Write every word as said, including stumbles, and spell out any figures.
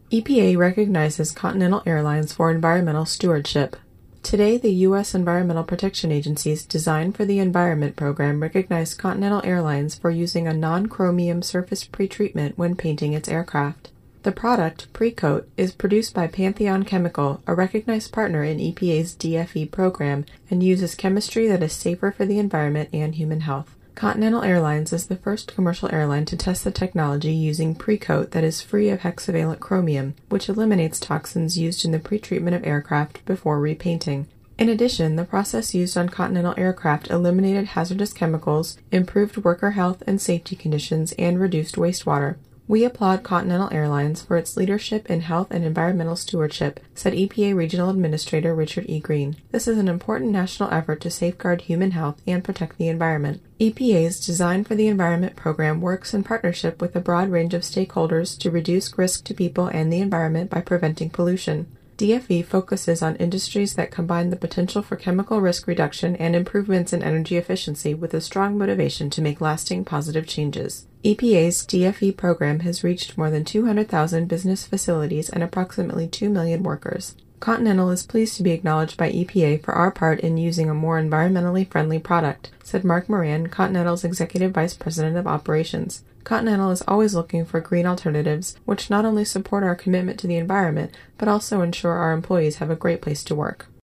E P A recognizes Continental Airlines for environmental stewardship. Today, the U S Environmental Protection Agency's Design for the Environment program recognized Continental Airlines for using a non-chromium surface pretreatment when painting its aircraft. The product, Precoat, is produced by Pantheon Chemical, a recognized partner in E P A's D F E program, and uses chemistry that is safer for the environment and human health. Continental Airlines is the first commercial airline to test the technology using Precoat that is free of hexavalent chromium, which eliminates toxins used in the pretreatment of aircraft before repainting. In addition, the process used on Continental aircraft eliminated hazardous chemicals, improved worker health and safety conditions, and reduced wastewater. We applaud Continental Airlines for its leadership in health and environmental stewardship, said E P A Regional Administrator Richard E. Green. This is an important national effort to safeguard human health and protect the environment. E P A's Design for the Environment program works in partnership with a broad range of stakeholders to reduce risk to people and the environment by preventing pollution. D F E focuses on industries that combine the potential for chemical risk reduction and improvements in energy efficiency with a strong motivation to make lasting positive changes. E P A's D F E program has reached more than two hundred thousand business facilities and approximately two million workers. Continental is pleased to be acknowledged by E P A for our part in using a more environmentally friendly product, said Mark Moran, Continental's Executive Vice President of Operations. Continental is always looking for green alternatives, which not only support our commitment to the environment, but also ensure our employees have a great place to work.